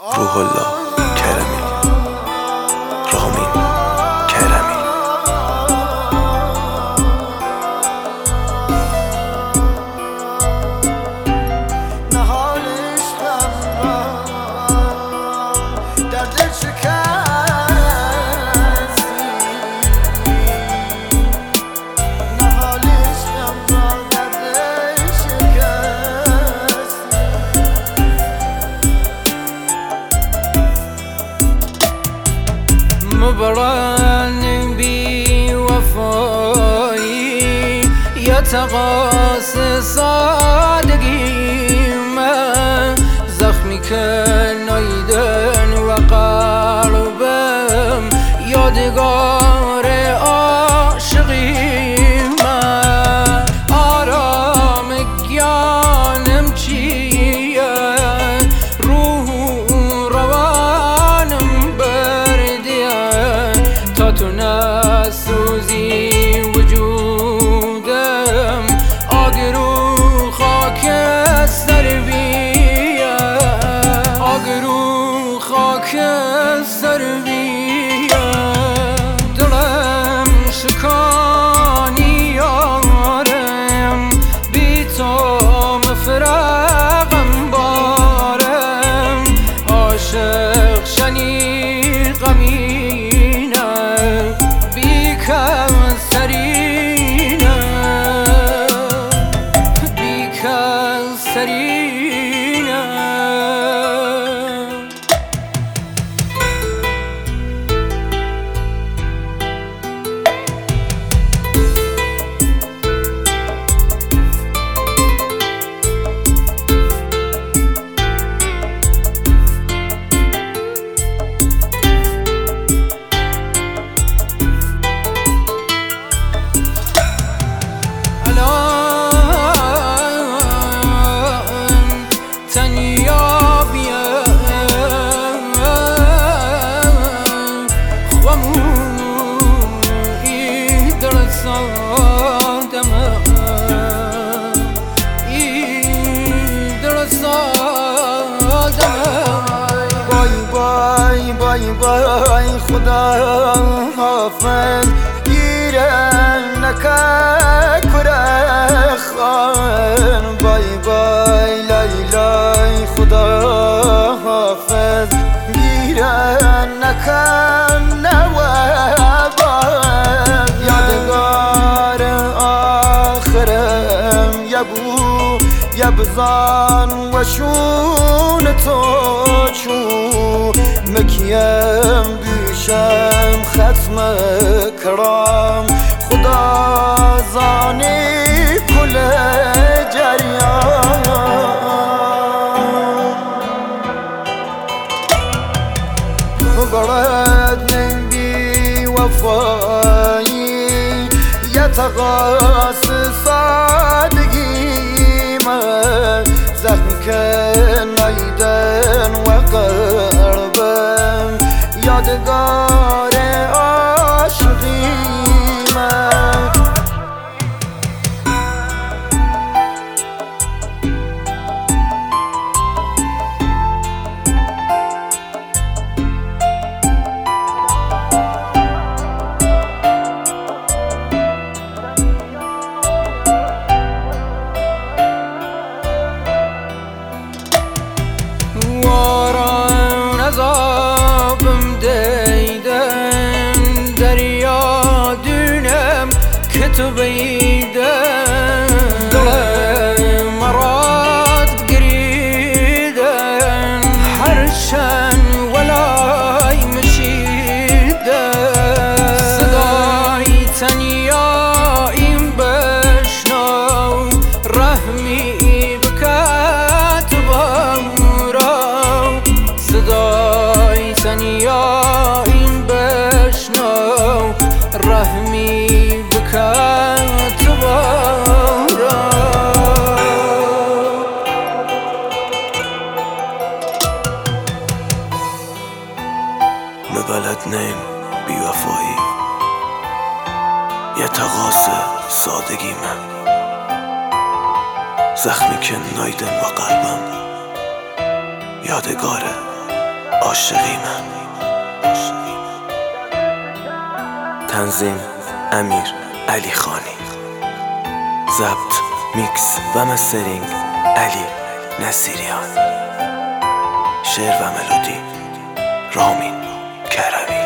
روح الله کرمی، رامین کرمی. مبرن بی وفایی یا تقاس سادگی من زخمی که نایدن و قلبم یادگار عاشقی من آرام گیانم چیه روح روانم بردیه تا تو نسوزی وجودم آگرو خاک سر بیه آگرو خاک سر بیه دلم شکانی یارم بی تو مفرقم بارم عاشق شنی غمینه بی کسرینه بی کسرینه بای بای خدا حافظ گیرن نکه کره خان بای بای لای لای خدا حافظ گیرن نکه نوابان یادگار آخرم یبو یبزان و شون تو چو مکیم بیشم ختم کرام خدا زانی کل جریان برد بی وفایی یتقاس سادگی من زخمی که نایدن و قلبم یادگار عاشقی من عذابم دیدن دریا دونم که تو بیدن دل مراد گریدن هرشن ولای مشیدن صدای تنیاییم بشنو رحمی بکت بامورا صدای تنیا این بشنو رحمی بکن تو بارا مبلد نیم بی وفایی یه تقاس سادگی من زخمی که نایدن و قلبم یادگاره عاشقیمه. تنظیم امیر علی خانی، ضبط میکس و مسترینگ علی نصیریان، شعر و ملودی رامین کرمی.